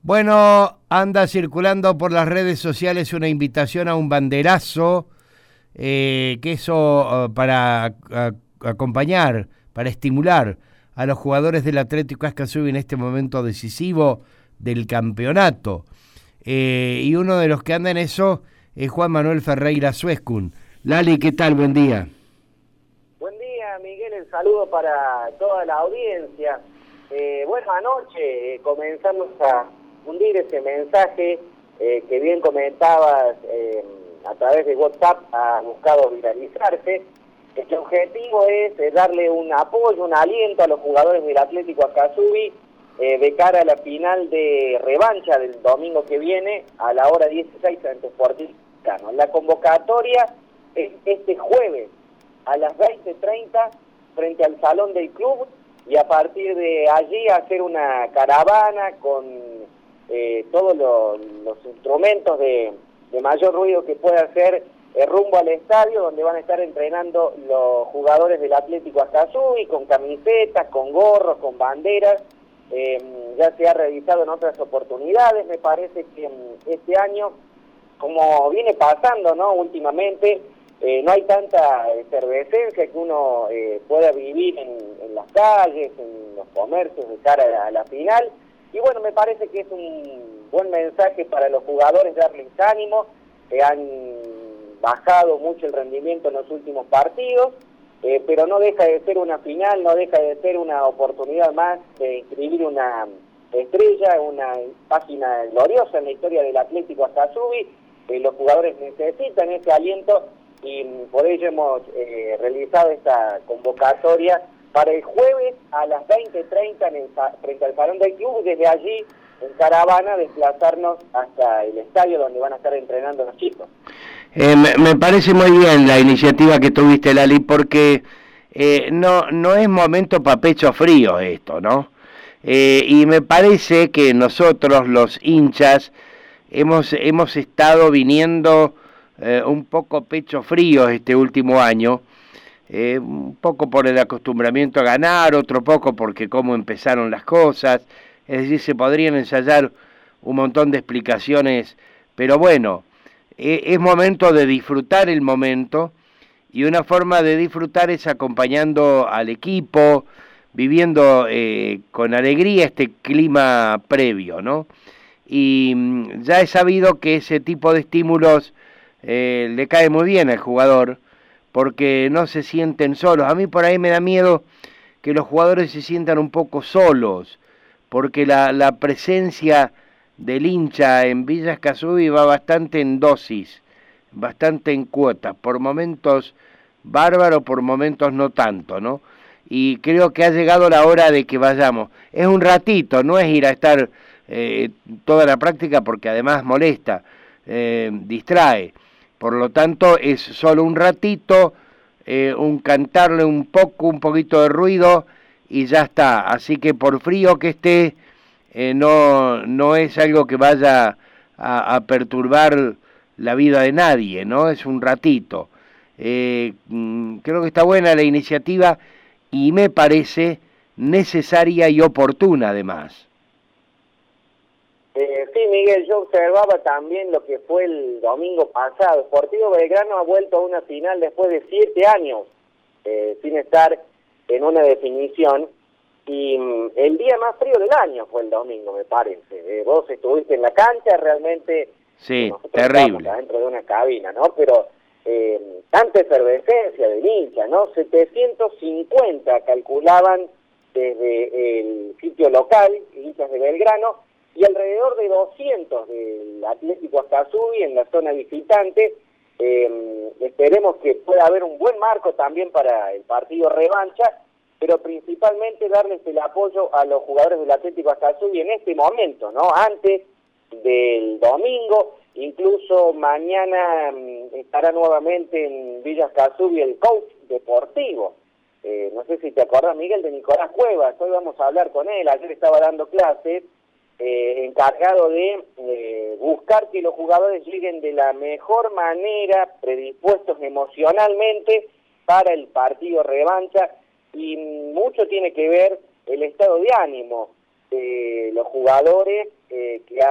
Bueno, anda circulando por las redes sociales una invitación a un banderazo, que eso para acompañar, para estimular a los jugadores del Atlético Ascasubi en este momento decisivo del campeonato. Y uno de los que anda en eso es Juan Manuel Ferreira Suescun. Lali, ¿qué tal? Buen día. Buen día, Miguel, el saludo para toda la audiencia. Bueno, anoche comenzamos a difundir ese mensaje que bien comentabas a través de WhatsApp, ha buscado viralizarse. El objetivo es darle un apoyo, un aliento a los jugadores del Atlético Ascasubi de cara a la final de revancha del domingo que viene a la hora 16 ante Sporting Cano. La convocatoria es este jueves a las 20:30 frente al salón del club, y a partir de allí hacer una caravana con todos los instrumentos de mayor ruido que pueda hacer rumbo al estadio, donde van a estar entrenando los jugadores del Atlético Ascasubi con camisetas, con gorros, con banderas. Ya se ha realizado en otras oportunidades. Me parece que este año, como viene pasando, ¿no?, últimamente, no hay tanta efervescencia que uno pueda vivir en las calles, en los comercios de cara a la final. Y bueno, me parece que es un buen mensaje para los jugadores, darles ánimo. Han bajado mucho el rendimiento en los últimos partidos, pero no deja de ser una final, no deja de ser una oportunidad más de inscribir una estrella, una página gloriosa en la historia del Atlético Ascasubi. Los jugadores necesitan ese aliento y por ello hemos realizado esta convocatoria para el jueves a las 20:30 frente al salón del club, y desde allí en caravana desplazarnos hasta el estadio donde van a estar entrenando los chicos. Me parece muy bien la iniciativa que tuviste, Lali, porque no es momento para pecho frío esto, ¿no? Y me parece que nosotros, los hinchas, hemos estado viniendo un poco pecho frío este último año, un poco por el acostumbramiento a ganar, otro poco porque cómo empezaron las cosas. Es decir, se podrían ensayar un montón de explicaciones, pero bueno, es momento de disfrutar el momento, y una forma de disfrutar es acompañando al equipo, viviendo con alegría este clima previo, ¿no? Y ya he sabido que ese tipo de estímulos le cae muy bien al jugador, porque no se sienten solos. A mí por ahí me da miedo que los jugadores se sientan un poco solos, porque la presencia del hincha en Villa Ascasubi va bastante en dosis, bastante en cuotas, por momentos bárbaro, por momentos no tanto, ¿no? Y creo que ha llegado la hora de que vayamos. Es un ratito, no es ir a estar toda la práctica, porque además molesta, distrae. Por lo tanto, es solo un ratito, un cantarle un poquito de ruido y ya está. Así que por frío que esté, no es algo que vaya a perturbar la vida de nadie, ¿no? Es un ratito. Creo que está buena la iniciativa y me parece necesaria y oportuna además. Sí, Miguel, yo observaba también lo que fue el domingo pasado. Sportivo Belgrano ha vuelto a una final después de 7 años sin estar en una definición, y el día más frío del año fue el domingo, me parece. Vos estuviste en la cancha, realmente. Sí, terrible. Dentro de una cabina, ¿no? Pero tanta efervescencia del hincha, ¿no? 750 calculaban desde el sitio local, hinchas de Belgrano, y alrededor de 200 del Atlético Ascasubi en la zona visitante. Esperemos que pueda haber un buen marco también para el partido revancha, pero principalmente darles el apoyo a los jugadores del Atlético Ascasubi en este momento, ¿no? Antes del domingo, incluso mañana estará nuevamente en Villa Ascasubi el coach deportivo. No sé si te acordás, Miguel, de Nicolás Cuevas. Hoy vamos a hablar con él. Ayer estaba dando clases, encargado de buscar que los jugadores lleguen de la mejor manera, predispuestos emocionalmente para el partido revancha, y mucho tiene que ver el estado de ánimo de los jugadores que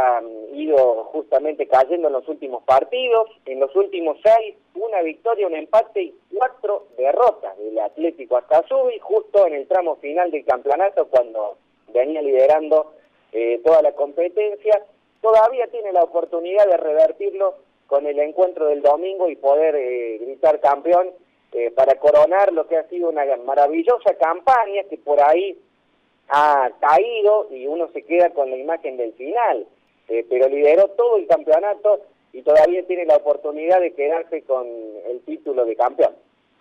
ido justamente cayendo en los últimos partidos. En los últimos 6, una victoria, un empate y 4 derrotas del Atlético Ascasubi, justo en el tramo final del campeonato, cuando venía liderando toda la competencia. Todavía tiene la oportunidad de revertirlo con el encuentro del domingo y poder gritar campeón para coronar lo que ha sido una maravillosa campaña que por ahí ha caído y uno se queda con la imagen del final, pero lideró todo el campeonato y todavía tiene la oportunidad de quedarse con el título de campeón.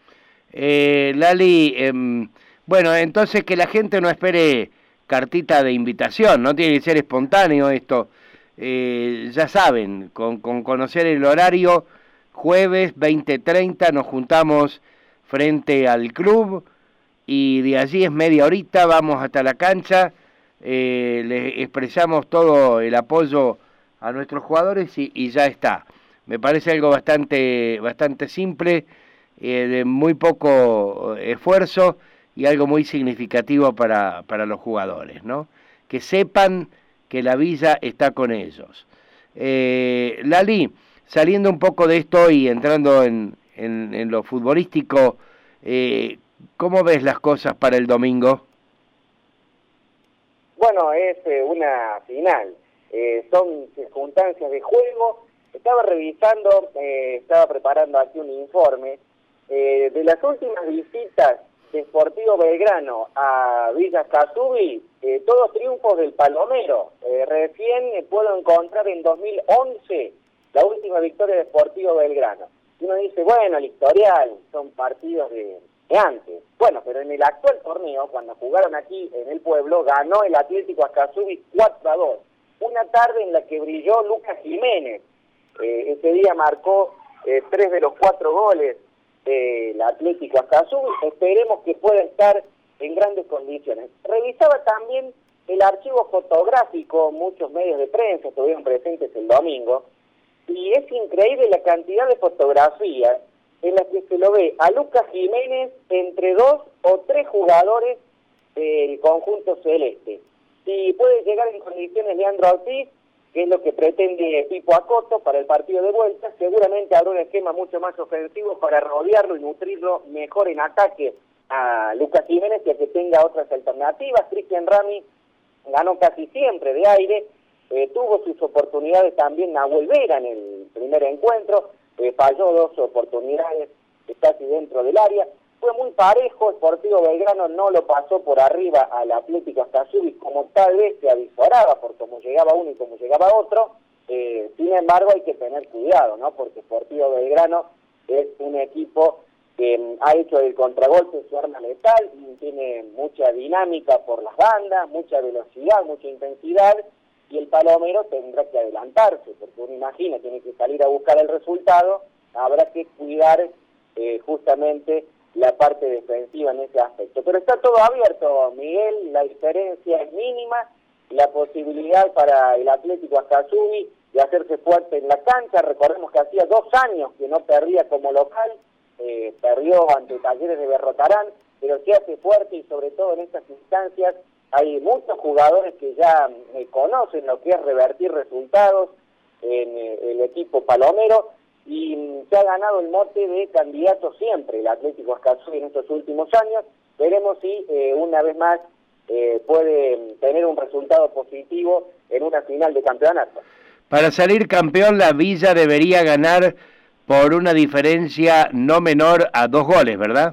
Lali, bueno, entonces que la gente no espere cartita de invitación, no tiene que ser espontáneo esto. Ya saben, con conocer el horario, jueves 20:30 nos juntamos frente al club y de allí es media horita, vamos hasta la cancha, le expresamos todo el apoyo a nuestros jugadores y ya está. Me parece algo bastante simple, de muy poco esfuerzo y algo muy significativo para los jugadores, ¿no? Que sepan que la villa está con ellos. Lali, saliendo un poco de esto y entrando en lo futbolístico, ¿cómo ves las cosas para el domingo? Bueno, es una final, son circunstancias de juego. Estaba revisando, estaba preparando aquí un informe de las últimas visitas de Sportivo Belgrano a Villa Ascasubi, todos triunfos del Palomero. Recién puedo encontrar en 2011 la última victoria de Sportivo Belgrano. Y uno dice, bueno, el historial, son partidos de antes. Bueno, pero en el actual torneo, cuando jugaron aquí en el pueblo, ganó el Atlético Ascasubi 4-2. Una tarde en la que brilló Lucas Jiménez. Ese día marcó 3 de los 4 goles del Atlético Ascasubi. Esperemos que pueda estar en grandes condiciones. Revisaba también el archivo fotográfico, muchos medios de prensa estuvieron presentes el domingo, y es increíble la cantidad de fotografías en las que se lo ve a Lucas Jiménez entre 2 o 3 jugadores del conjunto celeste. Si puede llegar en condiciones Leandro Ortiz, que es lo que pretende Pipo Acoto para el partido de vuelta, seguramente habrá un esquema mucho más ofensivo para rodearlo y nutrirlo mejor en ataque a Lucas Jiménez, y a que tenga otras alternativas. Cristian Rami ganó casi siempre de aire, tuvo sus oportunidades también Nahuel Vera en el primer encuentro, falló 2 oportunidades casi dentro del área. Fue muy parejo, Sportivo Belgrano no lo pasó por arriba al Atlético Ascasubi como tal vez se avisoraba por cómo llegaba uno y cómo llegaba otro. Sin embargo hay que tener cuidado, ¿no? Porque Sportivo Belgrano es un equipo que ha hecho el contragolpe su arma letal, tiene mucha dinámica por las bandas, mucha velocidad, mucha intensidad, y el Palomero tendrá que adelantarse, porque uno imagina, tiene que salir a buscar el resultado, habrá que cuidar justamente la parte defensiva en ese aspecto. Pero está todo abierto, Miguel, la diferencia es mínima, la posibilidad para el Atlético Ascasubi de hacerse fuerte en la cancha. Recordemos que hacía 2 años que no perdía como local, perdió ante Talleres de Berrotarán, pero se hace fuerte y sobre todo en estas instancias hay muchos jugadores que ya conocen lo que es revertir resultados en el equipo palomero, y se ha ganado el mote de candidato siempre el Atlético Ascasubi en estos últimos años. Veremos si una vez más puede tener un resultado positivo en una final de campeonato. Para salir campeón, la Villa debería ganar por una diferencia no menor a 2 goles, ¿verdad?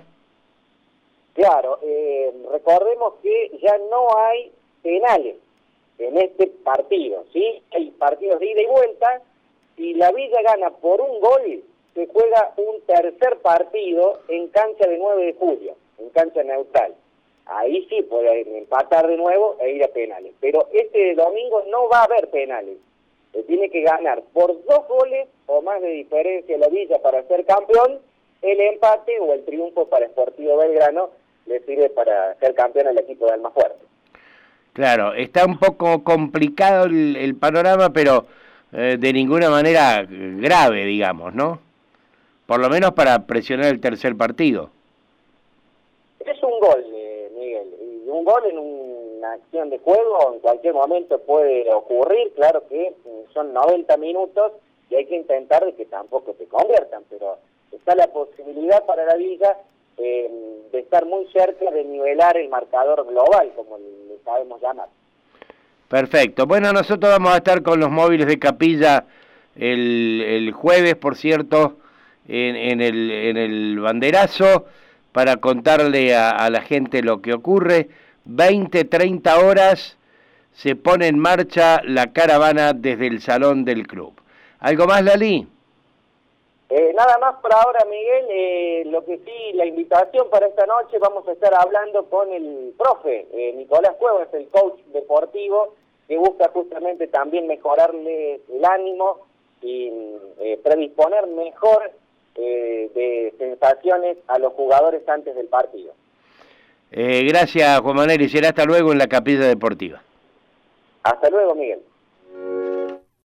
Claro, recordemos que ya no hay penales en este partido, ¿sí? Hay partidos de ida y vuelta. Si la Villa gana por 1 gol, se juega un tercer partido en cancha de 9 de julio, en cancha neutral. Ahí sí puede empatar de nuevo e ir a penales. Pero este domingo no va a haber penales. Se tiene que ganar por 2 goles o más de diferencia la Villa para ser campeón. El empate o el triunfo para Sportivo Belgrano le sirve para ser campeón al equipo de Almafuerte. Claro, está un poco complicado el panorama, pero de ninguna manera grave, digamos, ¿no? Por lo menos para presionar el tercer partido. Es un gol, Miguel, y un gol en un en acción de juego, en cualquier momento puede ocurrir, claro que son 90 minutos y hay que intentar de que tampoco se conviertan, pero está la posibilidad para la Villa de estar muy cerca de nivelar el marcador global, como le sabemos llamar. Perfecto. Bueno, nosotros vamos a estar con los móviles de Capilla el jueves, por cierto, en el banderazo, para contarle a la gente lo que ocurre. 20-30 horas se pone en marcha la caravana desde el salón del club. ¿Algo más, Lali? Nada más por ahora, Miguel. Lo que sí, la invitación para esta noche, vamos a estar hablando con el profe Nicolás Cuevas, el coach deportivo, que busca justamente también mejorarle el ánimo y predisponer mejor de sensaciones a los jugadores antes del partido. Gracias, Juan Manuel, y será hasta luego en la Capilla Deportiva. Hasta luego, Miguel.